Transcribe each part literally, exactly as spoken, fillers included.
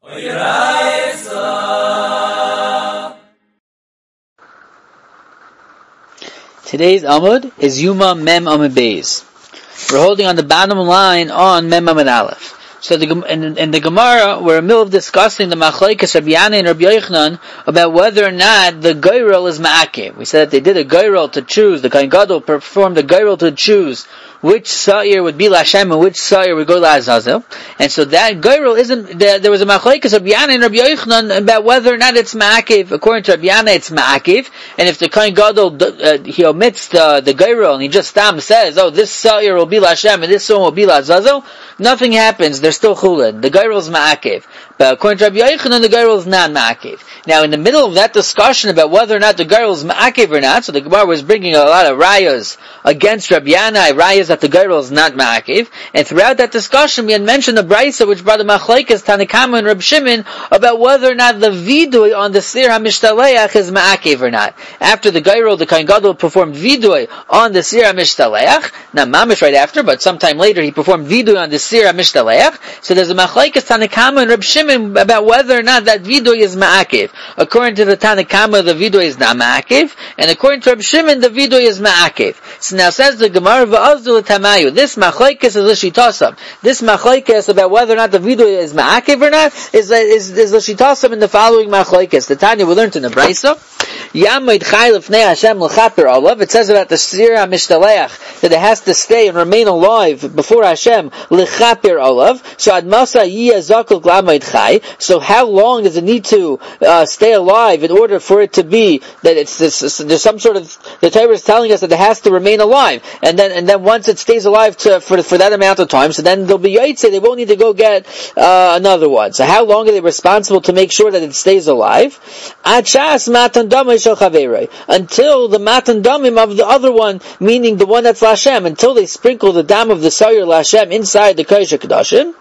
Today's Amud is Yuma Mem Amud Beis. We're holding on the bottom line on Mem Amud Aleph. So the, in, in the Gemara, we're in the middle of discussing the Machlokes Rabbi Yana and Rabbi Yochanan about whether or not the Goyrel is Ma'akev. We said that they did a Goyrel to choose, the Kohen Gadol performed a Goyrel to choose which Sa'ir would be L'Hashem and which Sa'ir would go L'Azazel. And so that Goyrel isn't, there, there was a Machlokes Rabbi Yana and Rabbi Yochanan about whether or not it's Ma'akev. According to Rabbi Yana, it's Ma'akev. And if the Kohen Gadol, uh, he omits the, the Goyrel and he just stam says, oh, this Sa'ir will be L'Hashem and this one will be L'Azazel, nothing happens. They're still chulin. The Goyrel is Ma'akev. But according to Rabbi Yochanan, the Goyrel is not Ma'akev. Now, in the middle of that discussion about whether or not the Goyrel is Ma'akev or not, so the Gemara was bringing a lot of rayas against Rabbi Yana, rayas that the Goyrel is not Ma'akev. And throughout that discussion, we had mentioned the Brisa, which brought the Machlokes, Tanakama and Reb Shimon, about whether or not the Vidui on the Sir HaMishtaleach is Ma'akev or not. After the Goyrel, the Kohen Gadol performed Vidui on the Sir HaMishtaleach, not Mamish right after, but sometime later he performed Vidui on the Sir HaMishtaleach. So there's a Machlokes, Tanakama and Reb Shimon, about whether or not that Vidui is Ma'akev. According to the Tanakama, the Vidui is not Ma'akev, and according to Reb Shimon, the Vidui is Ma'akev. So now says the Gemara, V'azdu l'tamayu, this Machlokes is l'shitasam. This Machlokes about whether or not the Vidui is Ma'akev or not, is, is, is l'shitasam in the following Machlokes. The Tanya we learned in the Brisa, Yamid Chai L'fnei Hashem L'chaper Olav, it says about the Sir HaMishtaleach, that it has to stay and remain alive before Hashem, L'chaper Olav, so Admasa Yiyah Zakul G'lamayid Chai, so how long does it need to uh, stay alive in order for it to be that it's this, this, there's some sort of, the Torah is telling us that it has to remain alive, and then and then once it stays alive to, for for that amount of time, so then they'll be Yaitse, they won't need to go get uh, another one. So how long are they responsible to make sure that it stays alive? Achas Matan Damim Shel Chaverei, until the Matan Damim of the other one, meaning the one that's L'Hashem, until they sprinkle the dam of the Sa'ir L'Hashem inside the Kodesh HaKadoshim.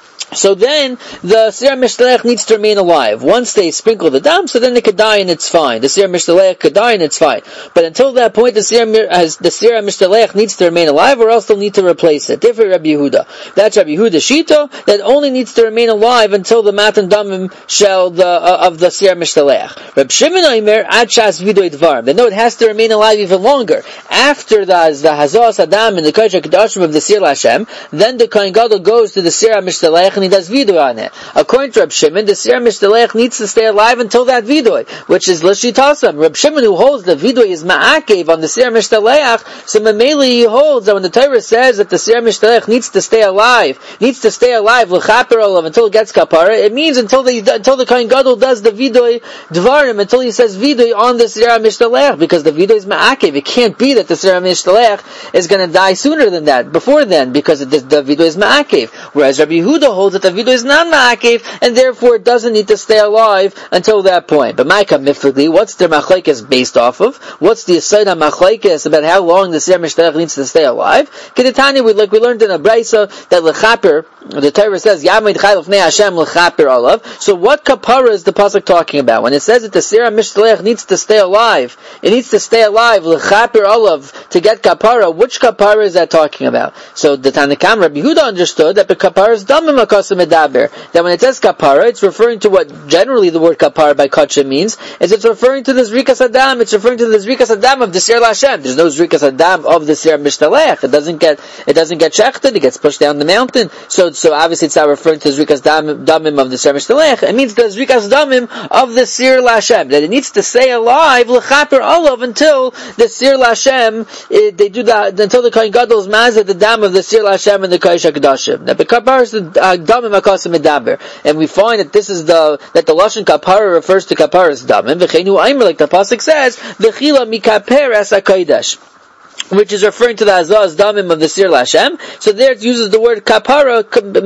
So then, the Sir HaMishtaleach needs to remain alive. Once they sprinkle the dam, so then they could die and it's fine. The Sir HaMishtaleach could die and it's fine. But until that point, the Sir HaMishtaleach needs to remain alive, or else they'll need to replace it. Different Rabbi Yehuda. That's Rabbi Yehuda Shita, that only needs to remain alive until the Matan Damim shall the, uh, of the Sir HaMishtaleach. Rabbi Shimon Omer, Ad Shas Vidui Dvarim. They know it has to remain alive even longer. After the, the Hazos Adam and the Kodesh HaKadoshim of the Sir Hashem, then the Kohen Gadol goes to the Sir HaMishtaleach and he does vidui on it. According to Reb Shimon, the Sir HaMishtaleach needs to stay alive until that vidui, which is l'shitasam. Reb Shimon, who holds the vidui is ma'akev on the Sir HaMishtaleach, so Mameli he holds that when the Torah says that the Sir HaMishtaleach needs to stay alive, needs to stay alive l'chaper olav until it gets kapara, it means until the until the Kohen Gadol does the vidui dvarim, until he says vidui on the Sir HaMishtaleach, because the vidui is ma'akev. It can't be that the Sir HaMishtaleach is going to die sooner than that, before then, because the, the vidui is ma'akev. Whereas Rabbi Yehuda holds that the vidui is not ma'akev, and therefore it doesn't need to stay alive until that point. But Ma'ika Mifligli, what's the machlokes based off of? What's the aside on machlokes about how long the Sir HaMishtaleach needs to stay alive? Kedetani, we like we learned in a brisa that lechaper, the Torah says Yamid Chai L'fnei Hashem lechaper olav. So what kapara is the pasuk talking about? When it says that the Sir HaMishtaleach needs to stay alive, it needs to stay alive lechaper olav to get kapara. Which kapara is that talking about? So the Tanakam Rabbi Yehuda understood that the kapara is damim akasim medaber. That when it says kapara, it's referring to what generally the word kapara by kachim means, is it's referring to the zrikas adam. It's referring to the zrikas adam of the Sir Hashem. There's no zrikas adam of the Sir HaMishtaleach. It doesn't get it doesn't get shechted. It gets pushed down the mountain. So so obviously it's not referring to the zrikas damim, damim of the Sir HaMishtaleach. It means the zrikas damim of the Sir Hashem, that it needs to stay alive l'chaper olav until the Sir Hashem it, they do that until the Kohen Gadol's mazah the dam of the Sir Hashem and the Kodesh HaKadoshim. Now the kapara is the uh, damim akasim medaber, and we find that this is the that the lashon kapara refers to kapara's damim. V'cheinu aimer, like the pasuk says, v'chila mikaper as hakodesh, which is referring to the Azaz Damim of the Sir Hashem. So there it uses the word kapara,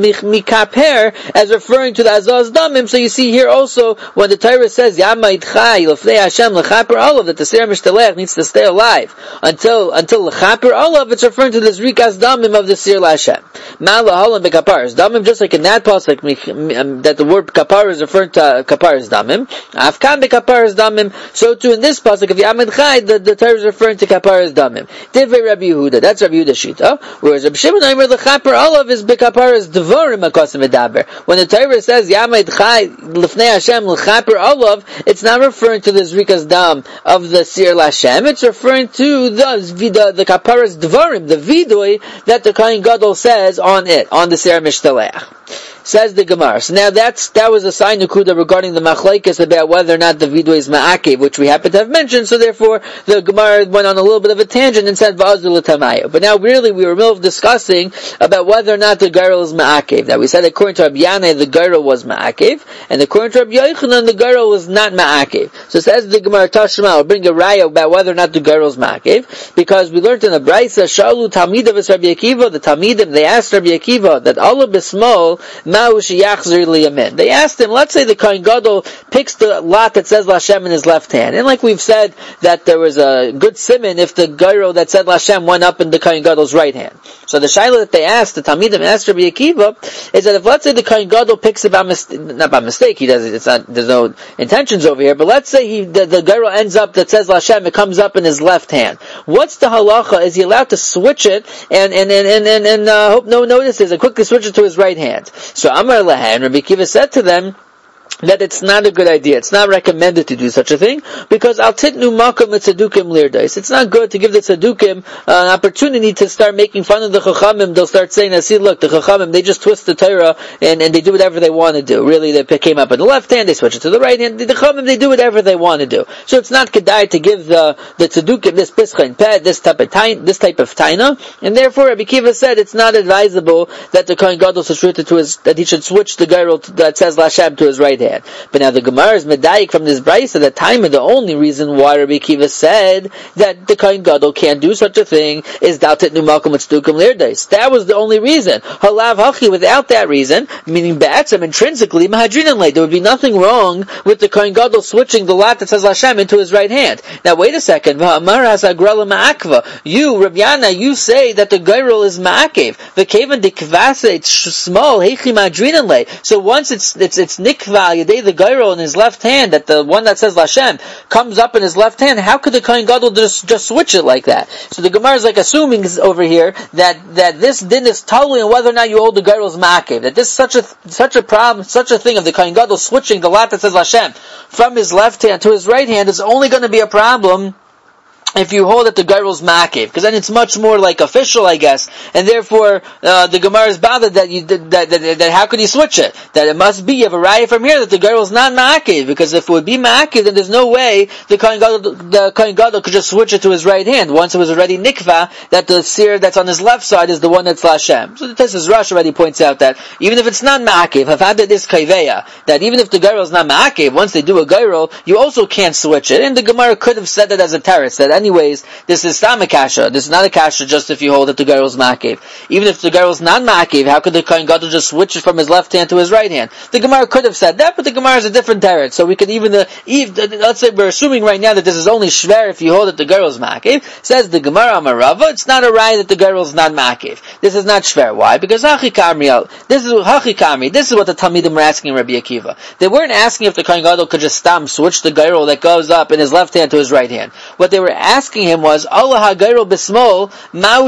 mikaper, as referring to the Azaz Damim. So you see here also, when the Torah says, Yamid Chai L'fnei Hashem L'chaper Olav, that the Sir HaMishtaleach needs to stay alive until, until L'chaper Olav, it's referring to the Zrikas Damim of the Sir Hashem. Malahalam bekaparas damim, just like in that pasuk that the word kapar is referring to uh, kaparas damim. Afkan bekaparas damim. So too in this pasuk of Yamid Chai, the, the Torah is referring to kaparas damim. Divrei Rabbi Yehuda, that's Rabbi Yehuda shita. Whereas Rabbi Shimon Omer the chaper olav is bekaparas devarim akosim medaber. When the Torah says Yamid Chai lifnei Hashem l'chaper olav, it's not referring to the zrikas dam of the sir l'Hashem. It's referring to the the, the kaparas devarim, the vidui that the Kohen Gadol says on it, on the Sir Mishtaleach. Says the Gemara. So now that's, that was a sign Nukuda regarding the machlekes about whether or not the vidui is ma'akev, which we happen to have mentioned, so therefore the Gemara went on a little bit of a tangent and said va'azul l'tamayo. But now really we were middle of discussing about whether or not the girl is ma'akev. That we said according to Rabbi Yanai the girl was ma'akev, and according to Rabbi Yochanan the girl was not ma'akev. So it says the Gemara Tashma, I'll bring a raya about whether or not the girl is ma'akev, because we learned in the Braisa, Shalu Talmidav is Rabbi Akiva, the Talmidim, they asked Rabbi Akiva that Allah b'smol they asked him, let's say the Kohen Gadol picks the lot that says Lashem in his left hand. And like we've said, that there was a good siman if the gyro that said Lashem went up in the Kohen Gadol's right hand. So the shaila that they asked, the Talmidim asked Rabbi Akiva, is that if let's say the Kohen Gadol picks it by mistake, not by mistake, he does it, it's not, there's no intentions over here, but let's say he, the, the gyro ends up that says Lashem, it comes up in his left hand. What's the halacha? Is he allowed to switch it and, and, and, and, and, and uh, hope no one notices and quickly switch it to his right hand? So Amar Lahan, Rabbi Akiva said to them that it's not a good idea. It's not recommended to do such a thing, because al titnu makom tzedukim lirdais. It's not good to give the tzedukim uh, an opportunity to start making fun of the chachamim. They'll start saying, see, look, the chachamim, they just twist the Torah and, and they do whatever they want to do. Really, they came up in the left hand, they switch it to the right hand. The chachamim, they do whatever they want to do. So it's not kedai to give the the tzedukim this pischa and peh, this type of tain, this type of taina, and therefore Rabbi Akiva said it's not advisable that the Kohen Gadol should to his that he should switch the gyro that says Lashem to his right hand. But now the Gemara is medayik from this brayso that time the only reason why Rabbi Akiva said that the Kohen Gadol can't do such a thing is daltet nu malkum etzdukim lirdais. That was the only reason. Halav hachi, without that reason, meaning ba'atzam intrinsically mahadrinan lay, there would be nothing wrong with the Kohen Gadol switching the lot that says Lashem into his right hand. Now wait a second. V'amar has agrala ma'akva. You, Rabbi Yana, you say that the gyro is ma'akev. V'kevan dikvase it's small heichi mahadrinan lay. So once it's it's it's nikva the gyro in his left hand, that the one that says Lashem comes up in his left hand, how could the Kohen Gadol just, just switch it like that? So the Gemara is like assuming over here that, that this din is totally on whether or not you hold the gyro's ma'akev. That this is such a, such a problem, such a thing of the Kohen Gadol switching the lot that says Lashem from his left hand to his right hand is only going to be a problem if you hold it the gyro's ma'akev, because then it's much more like official, I guess, and therefore uh, the Gemara is bothered that you that, that, that, that how could you switch it? That it must be, you have a raya from here that the gyro's not ma'akev, because if it would be ma'akev, then there's no way the Kohen Gadol, the Kohen Gadol could just switch it to his right hand once it was already nikva that the seer that's on his left side is the one that's Lashem. So the Tessus Rush already points out that even if it's not ma'akev, havada this kaiveya, that even if the gyro's not ma'akev, once they do a gyro, you also can't switch it. And the Gemara could have said that as a teretz, that anyways, this is stam a kasha. This is not a kasha just if you hold it the gyro's ma'akev. Even if the gyro's not ma'akev, how could the Kohen Gadol just switch it from his left hand to his right hand? The Gemara could have said that, but the Gemara is a different teretz. So we could even, uh, even let's say we're assuming right now that this is only shver if you hold it the gyro's ma'akev. Says the Gemara Amarava, it's not a right that the gyro's not ma'akev. This is not shver. Why? Because hachi kamri. This is hachi kamri. This is what the Talmidim were asking Rabbi Akiva. They weren't asking if the Kohen Gadol could just stam switch the gyro that goes up in his left hand to his right hand. What they were asking him was Allah ha'gyro b'smol ma'u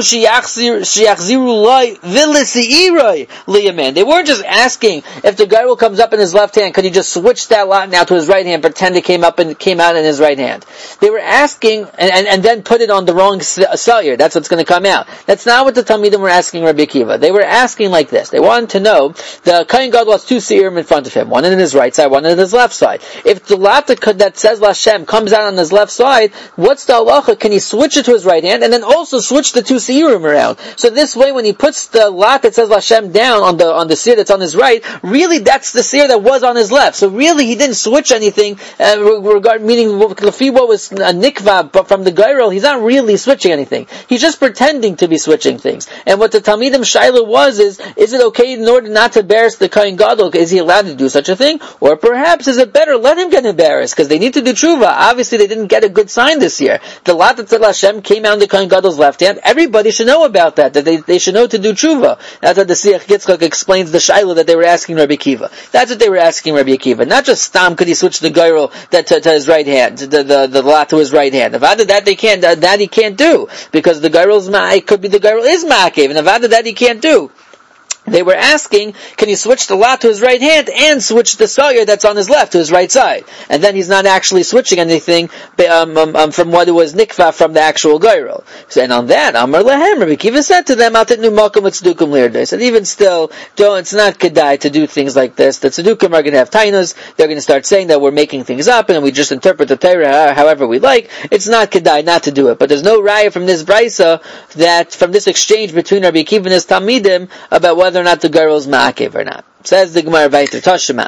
shiachziru loy v'lisi'iroi liyamin. They weren't just asking if the gyro comes up in his left hand, could he just switch that lot now to his right hand, pretend it came up and came out in his right hand. They were asking and, and, and then put it on the wrong cellular. That's what's going to come out. That's not what the Talmidim were asking Rabbi Akiva. They were asking like this. They wanted to know the Kohen Gadol has two seirim in front of him, one in his right side, one in his left side. If the lot that says Lashem comes out on his left side, what's the halacha? Can he switch it to his right hand and then also switch the two seirim around? So this way, when he puts the lot that says Lashem down on the on the seir that's on his right, really that's the seir that was on his left. So really, he didn't switch anything. Uh, regard meaning Lefi what was a nikva, but from the gyro, he's not really switching anything. He's just pretending to be switching things. And what the Talmidim Shaila was is: is it okay in order not to embarrass the Kohen Gadol? Is he allowed to do such a thing? Or perhaps is it better let him get embarrassed because they need to do tshuva? Obviously, they didn't get a good sign this year. the lot that Hashem came out in the Kohen Gadol's left hand. Everybody should know about that, that they, they should know to do tshuva. That's what the Siach Yitzchak explains the Shaila that they were asking Rabbi Akiva. That's what they were asking Rabbi Akiva. Not just Stam, could he switch the Geirel that to, to his right hand, the, the, the lot to his right hand. Avada that they can't, that he can't do, because the Geirel's Ma'akev, could be the Geirel is Ma'akev, and Avada that he can't do. They were asking, can he switch the lot to his right hand and switch the sawyer that's on his left to his right side? And then he's not actually switching anything um, um, um, from what it was nikva from the actual geirel. So, and on that, Amar Lahem, Rabbi Akiva said to them, Atitnu makom tzdukim lirdei. And even still, don't, it's not kedai to do things like this. The tzdukim are going to have tainas. They're going to start saying that we're making things up and we just interpret the Torah however we like. It's not kedai not to do it. But there's no raya from this brisa that, from this exchange between Rabbi Akiva and his Talmidim about whether or not the girl is ma'akev or not. Says the Gemara Vayter Tashema.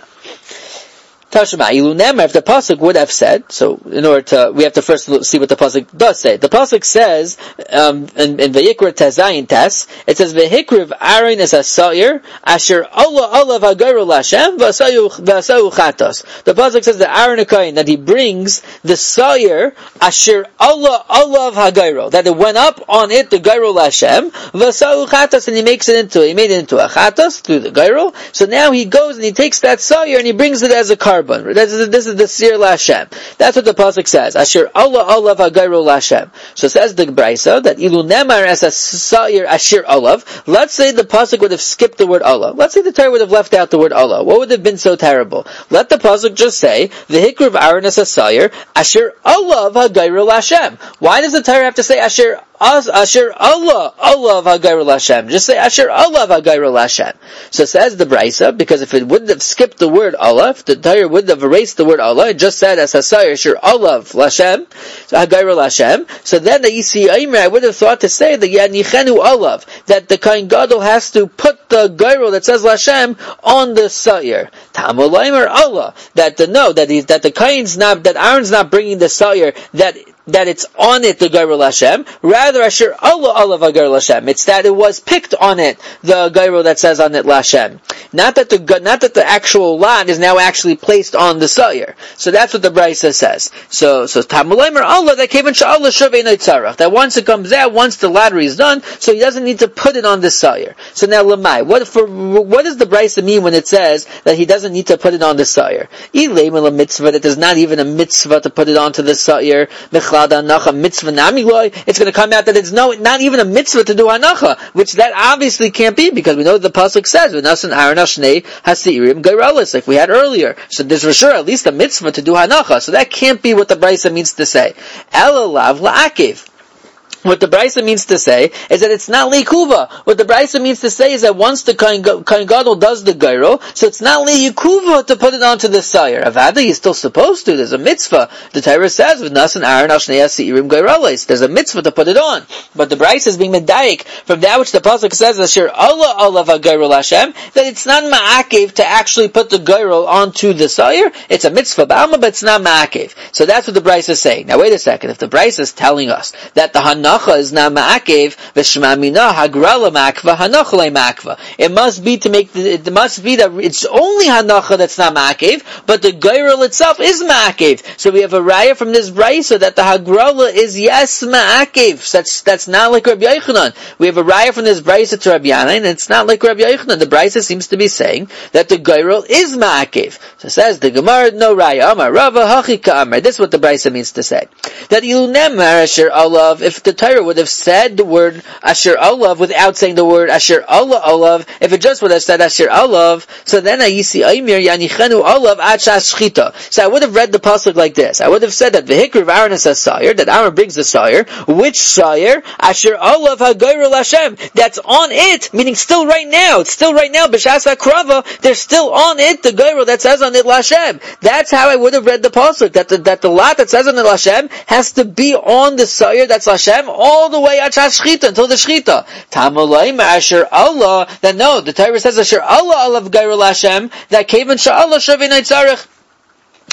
Tashema, Ilu Nemer, if the pasuk would have said, so in order to, we have to first see what the pasuk does say. The pasuk says, um, in, in Vayikra Tezayin Tes, it says, V'hikriv Aaron es ha'sa'ir, asher Allah Allah v'agayru l'Hashem, v'asayu chatos. The pasuk says that Aaron HaKohen, that he brings the sa'ir, asher Allah Allah v'agayru, that it went up on it, the gayru l'Hashem, v'asayu chatos, and he makes it into, he made it into a chatos, through the gayru. So now he goes and he takes that sa'ir and he brings it as a carbon. This is, this is the Sir Lashem. That's what the pasuk says. Asher Allah Allah v'agayru Lashem. So says the Brisa that Ilu Nemar as a Sa'ir Asher Olav. Let's say the pasuk would have skipped the word Allah. Let's say the Torah would have left out the word Allah. What would have been so terrible? Let the pasuk just say the Hikriv Aaron as a Sa'ir Asher Allah v'agayru Lashem. Why does the Torah have to say Asher Asher Allah, Allah v'agayru Lashem? Just say Asher Allah v'agayru Lashem. So says the Brisa, because if it wouldn't have skipped the word Allah, if the Torah wouldn't have erased the word Allah, it just said as Hasayir Asher Allah Lashem, so Hagayru Lashem. So then the Yisi Aimer, I would have thought to say that Yanichenu Allah, that the Kohen Gadol has to put the Gayru that says Lashem on the Sa'ir. Tamul Aimer Allah, that the no, that he, that the Kohen's not, that Aaron's not bringing the Sa'ir, that that it's on it the Gayru Lashem, rather Asher Allah Allah v'agayru Lashem. It's that it was picked on it, the Gayru that says on it Lashem. Not that the not that the actual lot is now actually placed on the Sa'ir. So that's what the Brisa says. So so Tamulaymer Allah that came in Sha'Allah Shavei Noitzarach. That once it comes out, once the lottery is done, so he doesn't need to put it on the Sa'ir. So now Lamai, what for what does the Brisa mean when it says that he doesn't need to put it on the Sa'ir? Ilayim mitzvah, that there's not even a mitzvah to put it onto the Sa'ir. Mitzvah namiloy. It's going to come out that it's no, not even a mitzvah to do hanacha, which that obviously can't be, because we know the pasuk says v'nasan Aaron Ashnei hasirim geirelis, like we had earlier. So there's for sure at least a mitzvah to do hanacha. So that can't be what the Brisa means to say. Elalav la'akev. What the Brisa means to say is that it's not liikuva. What the Brisa means to say is that once the Kohen Gadol does the Geirel, so it's not liikuva to put it onto the Sa'ir. Avada, he's still supposed to. There's a mitzvah. The Torah says, "V'nasan Aaron Ashnei Asirim Geirelis." There's a mitzvah to put it on. But the Brisa is being medayik from that which the pasuk says, "Asher Allah Allah v'Geirel Hashem," that it's not ma'akev to actually put the Geirel onto the Sa'ir. It's a mitzvah b'alma, but it's not ma'akev. So that's what the Brisa is saying. Now wait a second. If the Brisa is telling us that the Hana is not ma'akev, v'shma mina hagrala ma'akva, hanacha le ma'akva. It must be to make the, it must be that it's only hanacha that's not ma'akev, but the geirel itself is ma'akev. So we have a raya from this brisa that the hagrala is yes ma'akev. That's that's not like Rabbi Yochanan. We have a raya from this brisa to Rabbi Yana, and it's not like Rabbi Yochanan. The brisa seems to be saying that the geirel is ma'akev. So it says the Gemara no raya Amar Rava Hachika Amar. This is what the brisa means to say. That ilu nemar asher alav, if the Torah would have said the word Asher Olav without saying the word Asher Allah Olav, if it just would have said Asher Olav, so then I Yisi Aimir Yanichenu Olav Achas Shchita. So I would have read the pasuk like this. I would have said that the Hikriv Aaron is a Sa'ir, that Aaron brings the Sa'ir. Which Sa'ir? Asher Olav HaGeirel Hashem. That's on it, meaning still right now. It's still right now. B'shas HaKrava, they're still on it, the Geirel that says on it Lashem. That's how I would have read the pasuk, that the, that the lot that says on it Lashem has to be on the Sa'ir that's Lashem, all the way Achas Shchita, until the Shchita. Tamalaim Asher Allah, that no, the Torah says Asher Allah Allah V'Geirel Hashem, that Kaven Sha'Allah Shavei Neitzarech.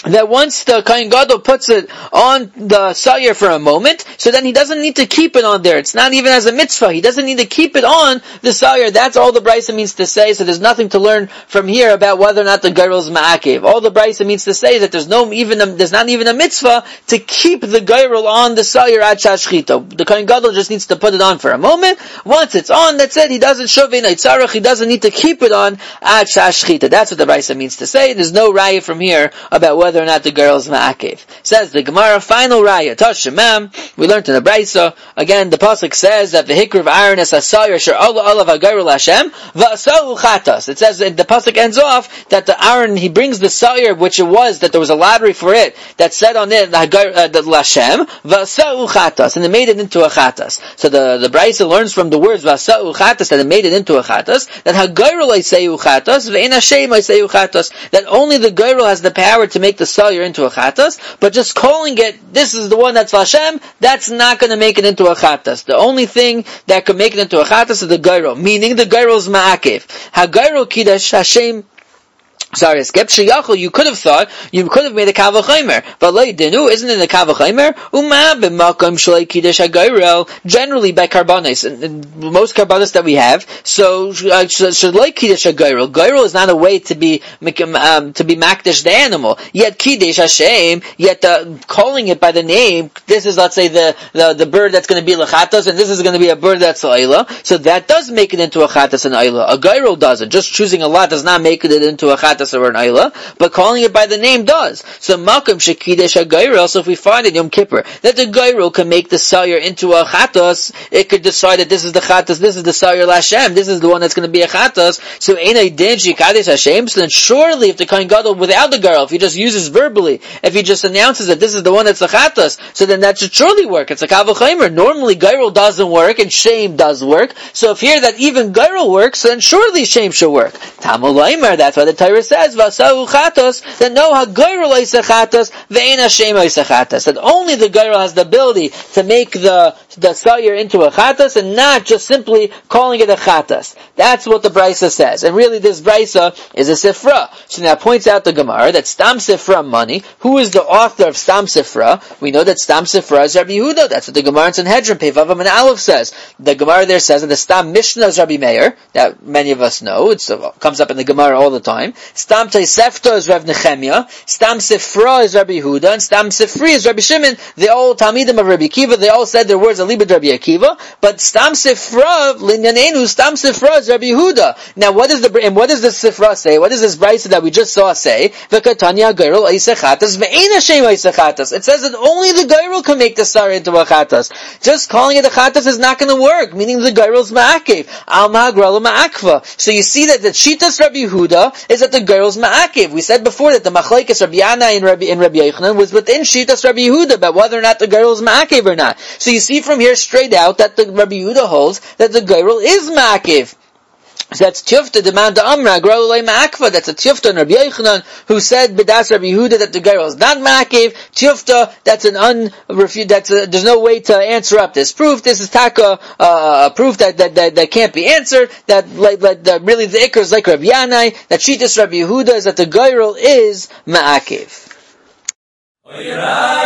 that once the Kohen Gadol puts it on the sayur for a moment, so then he doesn't need to keep it on there. It's not even as a mitzvah. He doesn't need to keep it on the sayur. That's all the Brisa means to say, so there's nothing to learn from here about whether or not the Geirel is ma'akev. All the Brisa means to say is that there's no even a, there's not even a mitzvah to keep the Geirel on the sayur at shashchita. The Kohen Gadol just needs to put it on for a moment. Once it's on, that's it. He doesn't shovei neitzarach. He doesn't need to keep it on at shashchita. That's what the Brisa means to say. There's no raya from here about whether or not the girl is ma'akev. Says the Gemara, final raya, Tashemam, we learned in the Brisa, again, the Pasuk says that the hikr of Aaron is asayir, sher Allah Allah v'agayrul Hashem, v'asahu chatas. It says, the Pasuk ends off, that the Aaron, he brings the sayir, which it was, that there was a lottery for it, that said on it, the Hashem, v'asahu chatas, and it made it into a chatas. So the, the Brisa learns from the words, v'asahu chatas, that it made it into a chatas, that hagayrul aisehu chatas, v'ein Hashem aisehu chatas, that only the gayrul has the power to make the sayur into a chatas, but just calling it, this is the one that's Hashem, that's not going to make it into a chatas. The only thing that could make it into a chatas is the gayrul, meaning the gayrul is ma'akev. Ha-gayrul kiddush Hashem. Sorry, skip sheyachol. You could have thought you could have made a kavachimer, but like dinu isn't it a kavachimer? Uma b'makom shlei kiddush hagayrel. Generally by karbanis, and, and most karbanis that we have, so uh, should like kiddush hagayrel. Gayrel is not a way to be um, to be makdish the animal. Yet kiddush Hashem. Yet uh, calling it by the name. This is, let's say, the the, the bird that's going to be lechatas, and this is going to be a bird that's ayla. So that does make it into a chatas and ayla. A gayrel doesn't. Just choosing a lot does not make it into a chatas or an ayla, but calling it by the name does. So makom shekidesh hagayrel. So if we find in Yom Kippur that the gayrel can make the sayur into a chatas, it could decide that this is the chatas, this is the sayur Hashem, this is the one that's going to be a chatas. So einay din shekadesh Hashem. So then surely, if the Kohen Gadol without the gayrel, if he just uses verbally, if he just announces that this is the one that's a chatas, so then that should surely work. It's a kavachimer. Normally gayrel doesn't work and shame does work. So if here that even gayrel works, then surely shame should work. Tamul Laimer. That's why the Torah says vasahu chatos, that no hagayrel isachatos ve'ein Hashem isachatos, that only the gayrel has the ability to make the the sayur into a chatas and not just simply calling it a chatas. That's what the Brisa says, and really this Brisa is a sifra. So now points out the Gemara that Stam Sifra money. Who is the author of Stam Sifra? We know that Stam Sifra is Rabbi Yehuda. That's what the Gemara in Sanhedrin Pevav and Aleph says. The Gemara there says that the Stam Mishnah is Rabbi Meir. That many of us know. It comes up in the Gemara all the time. Stam Tosefta is Rav Nechemia, Stam Sifra is Rabbi Yehuda, and Stam Sifri is Rabbi Shimon. They all Talmidim of Rabbi Akiva. They all said their words are Libid Rabbi Akiva, but Stam Sifra Linyanenu, Stam Sifra is Rabbi Yehuda. Now, what is the and what does this Sifra say? What does this Brisa that we just saw say? V'katanya Gairul Eisechatas Ve'ein Hashem Eisechatas. It says that only the Gairul can make the Sarah into a Chatas. Just calling it a Chatas is not going to work. Meaning the Gairul's Ma'akev Al Ma'agrala Ma'akva. So you see that the Shitas Rabbi Yehuda is that the Gairul's Ma'akev. We said before that the Machlekes Rabbi Yana and Rabbi and Rabbi Yochanan was within Shitas Rabbi Yehuda about whether or not the Gairul is Ma'akev or not. So you see from here straight out that the Rabbi Yehuda holds that the Gairul is Ma'akev. So that's Tiyufta demand Amra Grolei Ma'akva. That's a Tiyufta and Rabbi Yochanan who said B'das Rabbi Yehuda that the Gairul is not Ma'akev. Tiyufta, that's an unrefute. That's a, there's no way to answer up this proof. This is taka uh, a proof that, that that that can't be answered. That like, like that really the Iker is like Rabbi Yanai. That Shitas Rabbi Yehuda is that the Gairul is Ma'akev.